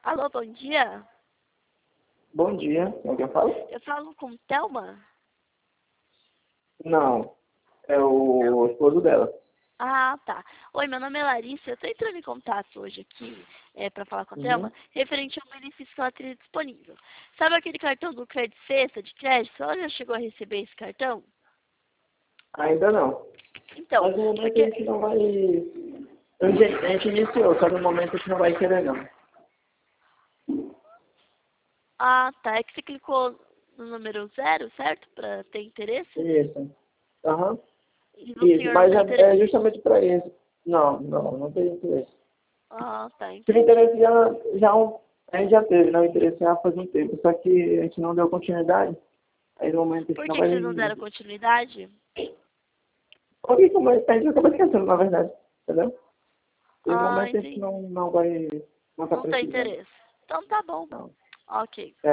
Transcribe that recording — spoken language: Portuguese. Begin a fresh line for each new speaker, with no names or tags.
Alô, bom dia.
Bom dia, é quem fala?
Eu falo com Thelma?
Não, é
Não.
o esposo dela.
Ah, tá. Oi, meu nome é Larissa. Eu tô entrando em contato hoje aqui para falar com a
Uhum.
Thelma, referente ao benefício que ela teria disponível. Sabe aquele cartão do Crédito Sexta de crédito? Ela já chegou a receber esse cartão?
Ainda não.
Então,
Mas no momento a
porque...
gente não vai. A gente iniciou, só no momento a gente não vai querer não.
Ah, tá. É que você clicou no número 0, certo? Para ter interesse?
Isso. Aham.
E o
Isso,
senhor não
mas
tem
é
interesse?
justamente para isso. Não tem interesse.
Ah, tá.
Tive
Entendi.
interesse a gente já teve, né? O interesse já faz um tempo, só que a gente não deu continuidade. Aí no momento a gente
Por
não
que que
vai.
vocês não deram continuidade?
Porque como a gente acaba esquecendo, na verdade. Entendeu? E no
Ah,
momento a gente
entendi.
não vai. Não tá
Não tem
precisando.
interesse. Então tá bom.
Não.
Ok.
É.